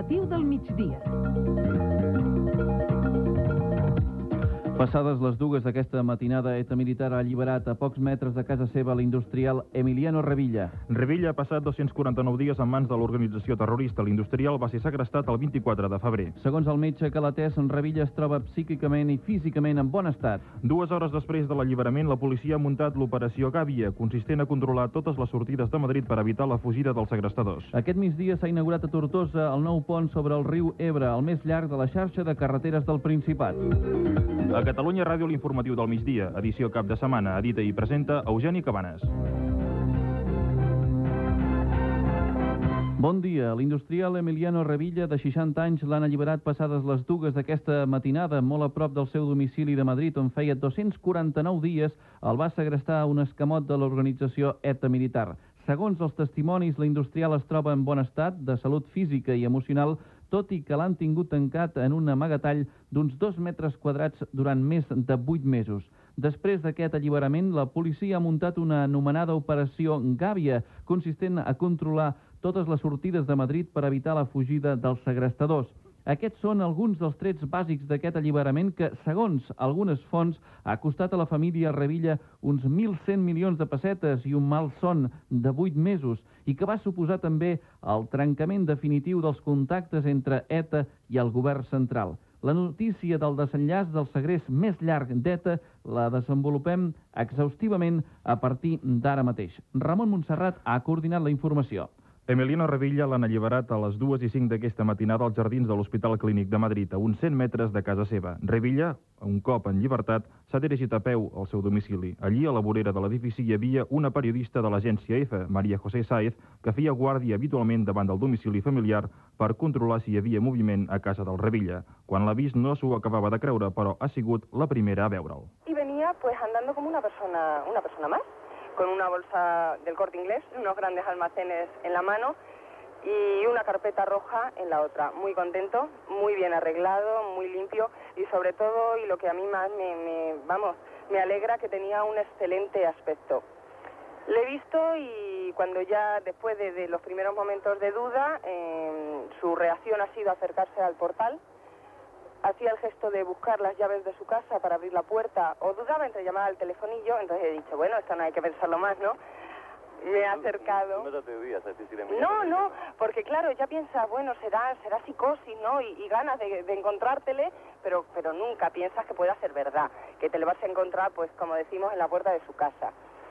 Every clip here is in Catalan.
informatiu del migdia. Passades les 2 d'aquesta matinada, ETA Militar ha alliberat a pocs metres de casa seva l'industrial Emiliano Revilla. Revilla ha passat 249 dies en mans de l'organització terrorista. L'industrial va ser segrestat el 24 de febrer. Segons el metge que l'ha atès, Revilla es troba psíquicament i físicament en bon estat. 2 hores després de l'alliberament, la policia ha muntat l'operació Gàbia, consistent a controlar totes les sortides de Madrid per evitar la fugida dels segrestadors. Aquest migdia s'ha inaugurat a Tortosa el nou pont sobre el riu Ebre, el més llarg de la xarxa de carreteres del Principat. A Catalunya Ràdio, l'informatiu del migdia, edició cap de setmana, edita i presenta Eugeni Cabanes. Bon dia. L'industrial Emiliano Revilla, de 60 anys, l'han alliberat passades les 2 d'aquesta matinada, molt a prop del seu domicili de Madrid, on feia 249 dies el va segrestar un escamot de l'organització ETA Militar. Segons els testimonis, l'industrial es troba en bon estat de salut física i emocional, tot i que l'han tingut tancat en un amagatall d'uns 2 metres quadrats durant més de 8 mesos. Després d'aquest alliberament, la policia ha muntat una anomenada operació Gàbia, consistent a controlar totes les sortides de Madrid per evitar la fugida dels segrestadors. Aquests són alguns dels trets bàsics d'aquest alliberament que, segons algunes fonts, ha costat a la família Revilla uns 1.100 milions de pessetes i un malson de 8 mesos, i que va suposar també el trencament definitiu dels contactes entre ETA i el govern central. La notícia del desenllaç del segrest més llarg d'ETA la desenvolupem exhaustivament a partir d'ara mateix. Ramon Montserrat ha coordinat la informació. Emiliano Revilla l'han alliberat a les 2:05 d'aquesta matinada als jardins de l'Hospital Clínic de Madrid, a uns 100 metres de casa seva. Revilla, un cop en llibertat, s'ha dirigit a peu al seu domicili. Allí, a la vorera de l'edifici, hi havia una periodista de l'agència EFE, María José Sáez, que feia guàrdia habitualment davant del domicili familiar per controlar si hi havia moviment a casa del Revilla. Quan l'ha vist no s'ho acabava de creure, però ha sigut la primera a veure'l. Y venía pues andando como una persona más, con una bolsa del Corte Inglés, unos grandes almacenes en la mano y una carpeta roja en la otra. Muy contento, muy bien arreglado, muy limpio y sobre todo, y lo que a mí más me alegra, que tenía un excelente aspecto. Le he visto y cuando ya después de los primeros momentos de duda, su reacción ha sido acercarse al portal. Hacía el gesto de buscar las llaves de su casa para abrir la puerta, o dudaba entre llamar al telefonillo, entonces he dicho, bueno, esto no hay que pensarlo más, ¿no? Me he acercado. ¿No te atrevías a decirle? No, porque claro, ya piensas, bueno, será psicosis, ¿no? Y ganas de encontrártele, pero nunca piensas que pueda ser verdad, que te le vas a encontrar, pues como decimos, en la puerta de su casa.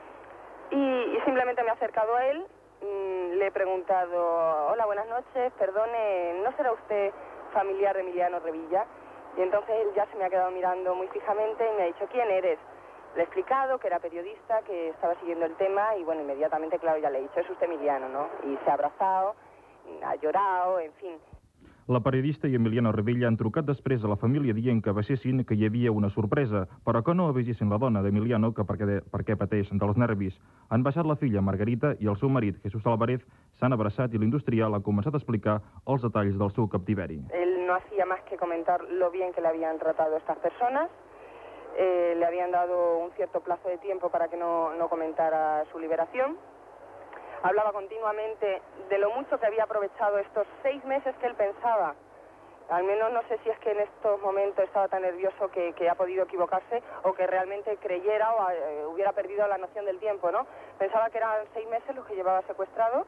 Y simplemente me he acercado a él, le he preguntado, hola, buenas noches, perdone, ¿no será usted familiar de Emiliano Revilla? Y entonces él ya se me ha quedado mirando muy fijamente y me ha dicho, ¿quién eres? Le he explicado que era periodista, que estaba siguiendo el tema y bueno, inmediatamente, claro, ya le he dicho, es usted Emiliano, ¿no? Y se ha abrazado, ha llorado, en fin. La periodista i Emiliano Revilla han trucat després a la família dient que avisessin que hi havia una sorpresa, però que no avisessin la dona d'Emiliano perquè pateix dels nervis. Han baixat la filla Margarita i el seu marit, Jesús Álvarez, s'han abraçat i l'industrial ha començat a explicar els detalls del seu captiveri. Él no hacía más que comentar lo bien que le habían tratado estas personas. Le habían dado un cierto plazo de tiempo para que no comentara su liberación. Hablaba continuamente de lo mucho que había aprovechado estos 6 meses que él pensaba. Al menos no sé si es que en estos momentos estaba tan nervioso que ha podido equivocarse o que realmente creyera o hubiera perdido la noción del tiempo, ¿no? Pensaba que eran 6 meses los que llevaba secuestrado.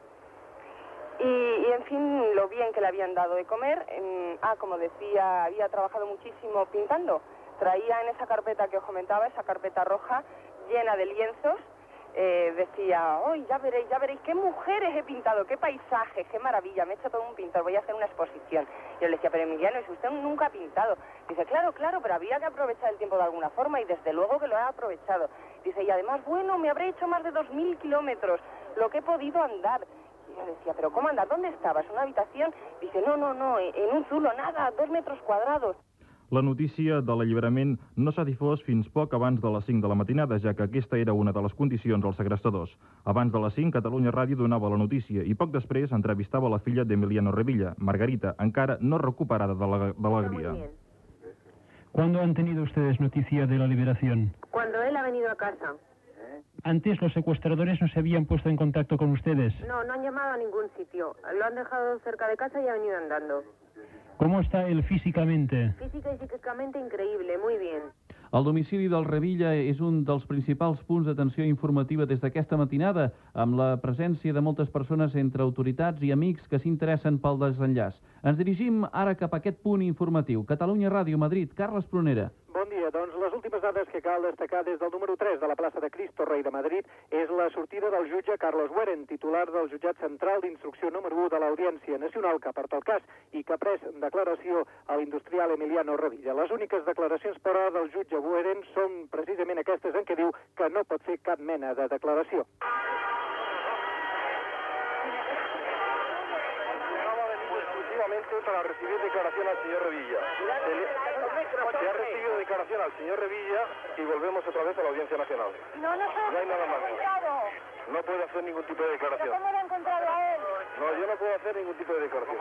Y en fin, lo bien que le habían dado de comer. Como decía, había trabajado muchísimo pintando. Traía en esa carpeta que os comentaba, esa carpeta roja llena de lienzos. Decía, ¡ay, ya veréis qué mujeres he pintado, qué paisajes, qué maravilla, me he hecho todo un pintor, voy a hacer una exposición! Y yo le decía, pero Emiliano, si usted nunca ha pintado. Dice, claro, pero había que aprovechar el tiempo de alguna forma y desde luego que lo he aprovechado. Dice, y además, bueno, me habré hecho más de 2.000 kilómetros, lo que he podido andar. Y yo decía, ¿pero cómo andar? ¿Dónde estabas? ¿En una habitación? Dice, no, en un zulo, nada, 2 metros cuadrados. La notícia de l'alliberament no s'ha difós fins poc abans de les 5 de la matinada, ja que aquesta era una de les condicions dels segrestadors. Abans de les 5, Catalunya Ràdio donava la notícia i poc després entrevistava la filla d'Emiliano Revilla, Margarita, encara no recuperada de l'alegria. ¿Cuándo han tenido ustedes noticia de la liberación? Cuando él ha venido a casa. Antes los secuestradores no se habían puesto en contacto con ustedes. No han llamado a ningún sitio. Lo han dejado cerca de casa y ha venido andando. ¿Cómo está él físicamente? Física y psíquicamente increïble, muy bien. El domicili del Revilla és un dels principals punts d'atenció informativa des d'aquesta matinada, amb la presència de moltes persones entre autoritats i amics que s'interessen pel desenllaç. Ens dirigim ara cap a aquest punt informatiu. Catalunya Ràdio, Madrid, Carles Prunera. Bon dia. Doncs les últimes dades que cal destacar des del número 3 de la plaça de Cristo Rei de Madrid és la sortida del jutge Carlos Weren, titular del jutjat central d'instrucció número 1 de l'Audiència Nacional, que ha portat el cas i que ha pres declaració a l'industrial Emiliano Revilla. Les úniques declaracions, però, del jutge Weren són precisament aquestes en què diu que no pot fer cap mena de declaració. Para recibir declaración al señor Revilla. Se ha recibido declaración al señor Revilla y volvemos otra vez a la Audiencia Nacional. No hay nada más. No puede hacer ningún tipo de declaración. ¿Cómo lo ha encontrado a él? No, yo no puedo hacer ningún tipo de declaración.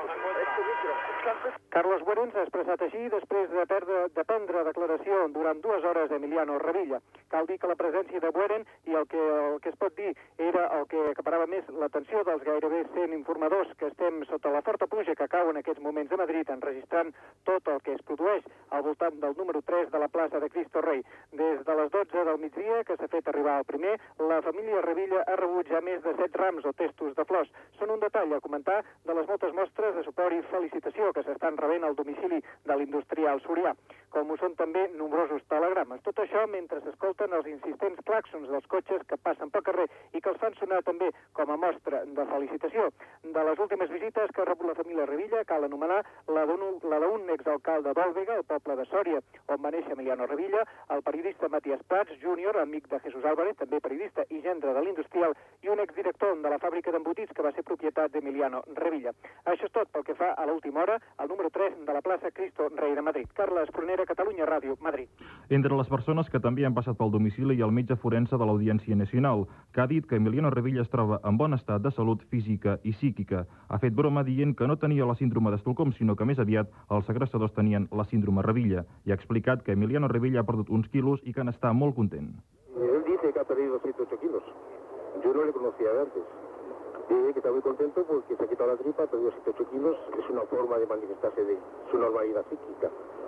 Carlos Weren s'ha expressat així després de prendre declaració durant 2 hores d'Emiliano Revilla. Cal dir que la presència de Weren i el que es pot dir era el que acaparava més l'atenció dels gairebé 100 informadors que estem sota la forta pluja que cau en aquests moments a Madrid, enregistrant tot el que es produeix al voltant del número 3 de la plaça de Cristo Rei. Des de les 12 del migdia, que s'ha fet arribar el primer, la família Revilla ha rebut ja més de 7 rams o testos de flors. Són un detall a comentar de les moltes mostres de suport i felicitació que s'estan rebent al domicili de l'industrial sorià, com ho són també nombrosos telegrames. Tot això mentre s'escolten els insistents clàxons dels cotxes que passen pel carrer i que els fan sonar també com a mostra de felicitació. De les últimes visites que ha rebut la família Revilla, cal anomenar la d'un exalcalde d'Òlvega, el poble de Sòria, on va néixer Emiliano Revilla, el periodista Matías Prats, júnior, amic de Jesús Álvarez, també periodista i gendre de l'industrial, i un exdirector de la fàbrica d'embotits que va ser propietat d'Emiliano Revilla. Això és tot pel que fa a l'última hora, al número 3 de la plaça Cristo Rei de Madrid. Carles Prunera, Catalunya Ràdio, Madrid. Entre les persones que també han passat pel domicili hi ha el metge forense de l'Audiència Nacional, que ha dit que Emiliano Revilla es troba en bon estat de salut física i psíquica. Ha fet broma dient que no tenia la síndrome d'Estocolm, sinó que més aviat els segrestadors tenien la síndrome Revilla, i ha explicat que Emiliano Revilla ha perdut uns quilos i que n'està molt content. Él dice que ha perdido 108 kilos. Yo no le conocía de antes. Dice que está muy contento porque se ha quitado la gripa, ha perdido 108 kilos. Es una forma de manifestarse de su normalidad psíquica.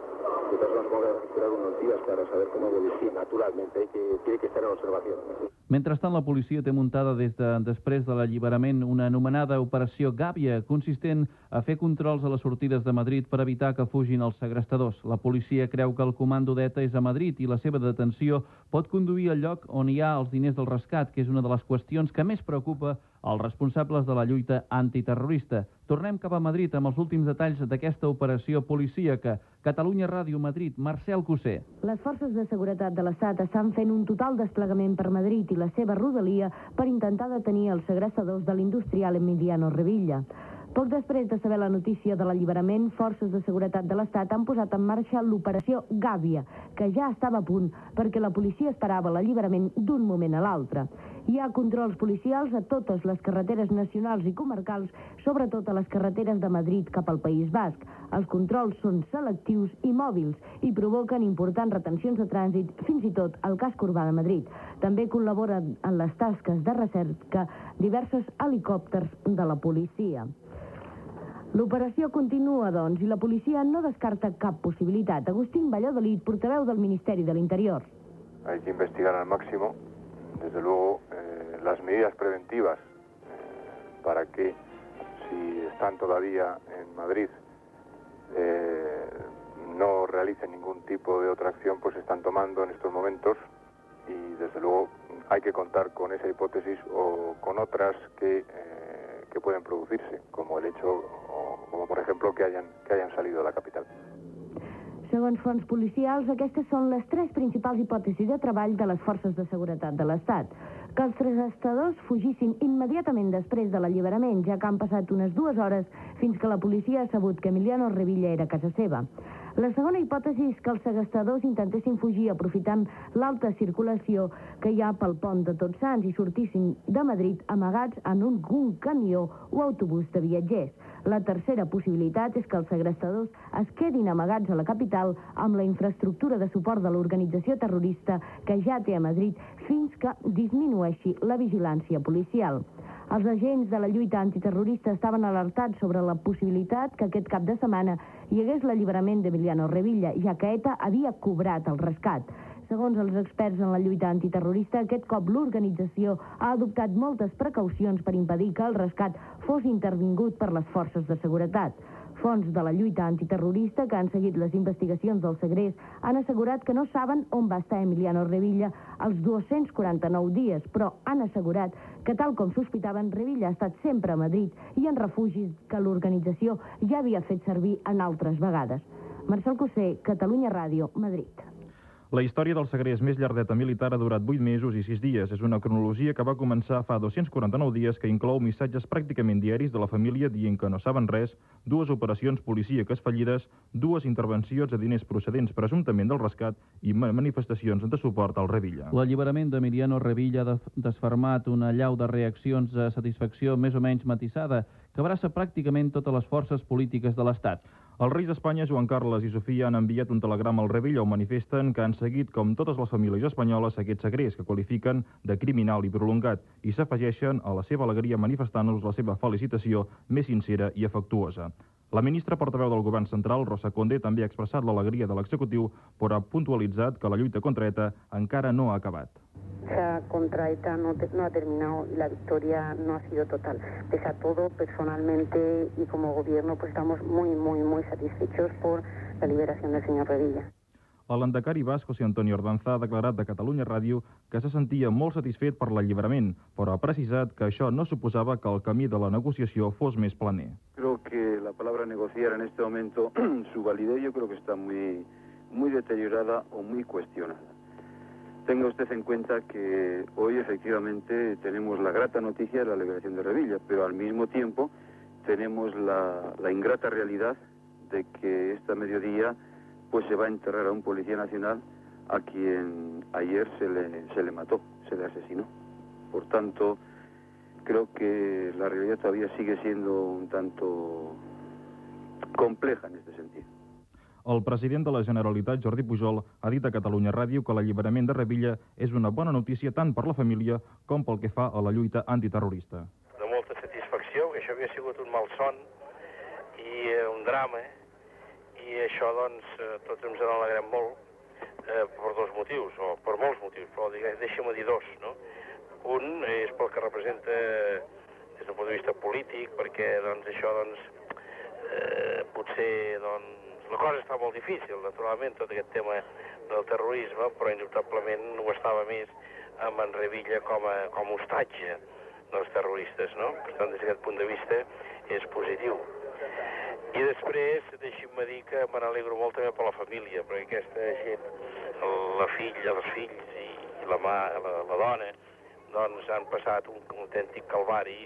De todas formas, vamos a esperar unos días para saber cómo evoluciona. Naturalmente, tiene que estar en observación. Mentrestant, la policia té muntada després de l'alliberament una anomenada Operació Gàbia, consistent a fer controls a les sortides de Madrid per evitar que fugin els segrestadors. La policia creu que el comando d'ETA és a Madrid i la seva detenció pot conduir al lloc on hi ha els diners del rescat, que és una de les qüestions que més preocupa els responsables de la lluita antiterrorista. Tornem cap a Madrid amb els últims detalls d'aquesta operació policíaca. Catalunya Ràdio, Madrid, Marcel Cosser. Les forces de seguretat de l'Estat estan fent un total desplegament per Madrid i la seva rodalia per intentar detenir els segrestadors de l'industrial Emiliano Revilla. Poc després de saber la notícia de l'alliberament, forces de seguretat de l'Estat han posat en marxa l'operació Gàbia, que ja estava a punt perquè la policia esperava l'alliberament d'un moment a l'altre. Hi ha controls policials a totes les carreteres nacionals i comarcals, sobretot a les carreteres de Madrid cap al País Basc. Els controls són selectius i mòbils i provoquen importants retencions de trànsit, fins i tot al casc urbà de Madrid. També col·laboren en les tasques de recerca diversos helicòpters de la policia. L'operació continua, doncs, i la policia no descarta cap possibilitat. Agustín Valladolid, portaveu del Ministeri de l'Interior. Hay que investigar al máximo, desde luego, las medidas preventivas para que, si están todavía en Madrid, no realicen ningún tipo de otra acción, pues se están tomando en estos momentos, y desde luego hay que contar con esa hipótesis o con otras que pueden producirse, como el hecho, o como por ejemplo que hayan salido de la capital. Segons fonts policials, aquestes són les 3 principals hipòtesis de treball de les forces de seguretat de l'Estat. Que els segrestadors fugissin immediatament després de l'alliberament, ja que han passat unes 2 hores fins que la policia ha sabut que Emiliano Revilla era a casa seva. La segona hipòtesi és que els segrestadors intentessin fugir aprofitant l'alta circulació que hi ha pel pont de Tots Sants i sortissin de Madrid amagats en un camió o autobús de viatgers. La tercera possibilitat és que els segrestadors es quedin amagats a la capital amb la infraestructura de suport de l'organització terrorista que ja té a Madrid fins que disminueixi la vigilància policial. Els agents de la lluita antiterrorista estaven alertats sobre la possibilitat que aquest cap de setmana hi hagués l'alliberament d'Emiliano Revilla, ja que ETA havia cobrat el rescat. Segons els experts en la lluita antiterrorista, aquest cop l'organització ha adoptat moltes precaucions per impedir que el rescat fos intervingut per les forces de seguretat. Fonts de la lluita antiterrorista que han seguit les investigacions del segrest han assegurat que no saben on va estar Emiliano Revilla els 249 dies, però han assegurat que, tal com sospitaven, Revilla ha estat sempre a Madrid i en refugis que l'organització ja havia fet servir en altres vegades. Marcel Cossé, Catalunya Ràdio, Madrid. La història del segrest més llardeta militar ha durat 8 mesos i 6 dies. És una cronologia que va començar fa 249 dies, que inclou missatges pràcticament diaris de la família dient que no saben res, 2 operacions policíaques fallides, 2 intervencions de diners procedents presumptament del rescat i manifestacions de suport al Revilla. L'alliberament d'Emiliano Revilla ha desfermat una allau de reaccions de satisfacció més o menys matisada, que abraça pràcticament totes les forces polítiques de l'Estat. Els reis d'Espanya, Joan Carles i Sofia, han enviat un telegrama al Revilla on manifesten que han seguit, com totes les famílies espanyoles, aquest segrest que qualifiquen de criminal i prolongat i s'afegeixen a la seva alegria manifestant-nos la seva felicitació més sincera i afectuosa. La ministra portaveu del govern central, Rosa Conde, també ha expressat l'alegria de l'executiu, però ha puntualitzat que la lluita contra ETA encara no ha acabat. Contra ETA no ha terminado y la victoria no ha sido total. Pese a todo, personalmente y como gobierno, pues estamos muy satisfechos por la liberación del señor Revilla. El landacari basc José Antonio Ordanza ha declarat de Catalunya Ràdio que se sentia molt satisfet per l'alliberament, però ha precisat que això no suposava que el camí de la negociació fos més planer. Creo que la palabra negociar en este momento, su validez yo creo que está muy deteriorada o muy cuestionada. Tenga usted en cuenta que hoy efectivamente tenemos la grata noticia de la liberación de Revilla, pero al mismo tiempo tenemos la ingrata realidad de que esta mediodía pues se va a enterrar a un policía nacional a quien ayer se le mató, se le asesinó. Por tanto, creo que la realidad todavía sigue siendo un tanto compleja en este sentido. El president de la Generalitat, Jordi Pujol, ha dit a Catalunya Ràdio que l'alliberament de Revilla és una bona notícia tant per la família com pel que fa a la lluita antiterrorista. De molta satisfacció, que això havia sigut un malson i un drama, i això, doncs, tots ens en alegrem molt per 2 motius, o per molts motius, però deixa'm dir 2, no? Un és pel que representa des del punt de vista polític, perquè, doncs, això, doncs, potser, doncs, la cosa està molt difícil, naturalment, tot aquest tema del terrorisme, però indubtablement ho estava més amb en Revilla com a hostatge dels terroristes, no? Per tant, des d'aquest punt de vista és positiu. I després, deixi'm dir que me n'alegro molt també per la família, perquè aquesta gent, la filla, els fills i la dona, doncs han passat un autèntic calvari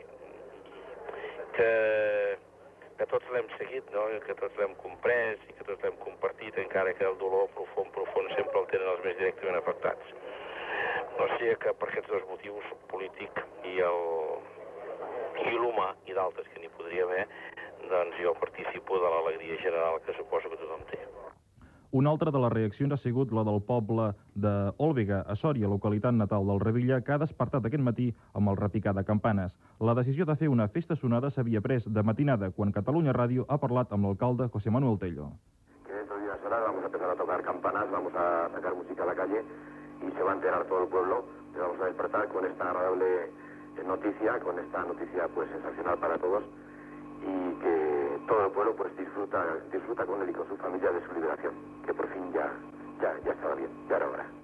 que tots l'hem seguit, no? Que tots l'hem comprès i que tots l'hem compartit, encara que el dolor profund sempre el tenen els més directament afectats. O sigui que per aquests 2 motius, polític i l'humà, i d'altres que n'hi podria haver, doncs jo participo de l'alegria general que suposo que tothom té. Una altra de les reaccions ha sigut la del poble d'Òlvega, a Sòria, localitat natal del Revilla, que ha despertat aquest matí amb el repicar de campanes. La decisió de fer una festa sonada s'havia pres de matinada, quan Catalunya Ràdio ha parlat amb l'alcalde José Manuel Tello. Que dentro de unas horas vamos a empezar a tocar campanas, vamos a sacar música a la calle y se va a enterar todo el pueblo. Le vamos a despertar con esta agradable noticia, con esta noticia pues sensacional para todos, y que todo el pueblo pues disfruta con él y con su familia de su liberación, que por fin ya estaba bien, ya era hora.